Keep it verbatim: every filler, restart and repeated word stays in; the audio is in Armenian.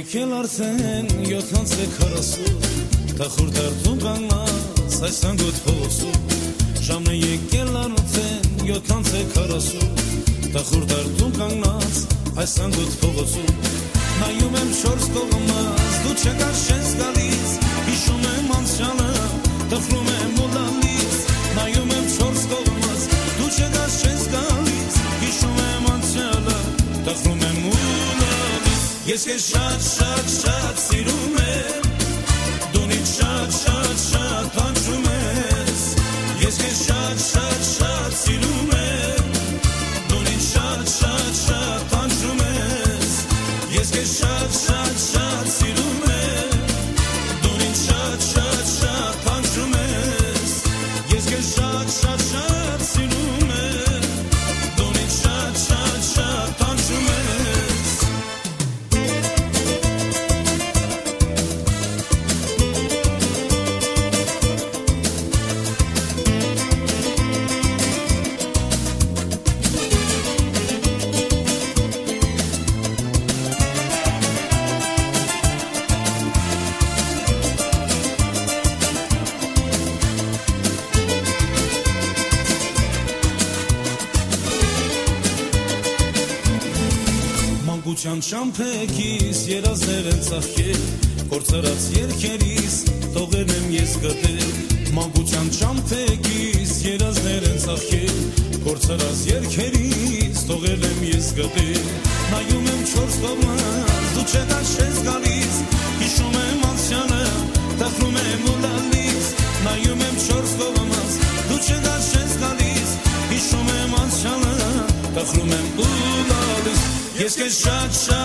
եկել արդեն յոթանցե քառասուն Տխուր դարձում կանգնած այս անգոտ փողոցում Ժամն է եկել արդեն յոթանցե քառասուն Տխուր դարձում կանգնած այս անգոտ փողոցում Նայում եմ շորս կողմած դու չկար չես գալիս Հիշում եմ անցյալը տխրում եմ ու լալիս Նայում եմ շորս կողմած դու չկար չես գալիս Հիշում եմ անցյալը տխրում եմ ու Ես քեզ շատ շատ շատ սիրում եմ Դու ինձ շատ շատ շատ տանջում ես Ես քեզ շատ շատ շատ սիրում եմ Դու ինձ շատ շատ շատ տանջում ես Ես քեզ շատ շատ շատ սիրում եմ Դու ինձ շատ շատ շատ տանջում ես Ես քեզ շատ շատ շատ սիրում եմ Դու ինձ շատ շատ շատ տանջում ես Մանկության շամփեքիս երազներ են ծաղկել Կործրած երգերիս տողեր եմ ես գտել Մանկության շամփեքիս երազներ են ծաղկել Կործրած երգերիս տողեր եմ ես գտել Նայում եմ չորս կողմած դու չկար չես գալիս Հիշում եմ անցյալը տխրում եմ ու լալիս Նայում եմ չորս կողմած դու չկար չես գալիս Հիշում եմ անցյալը տխրում եմ ու լալիս Ես քեզ շատ շատ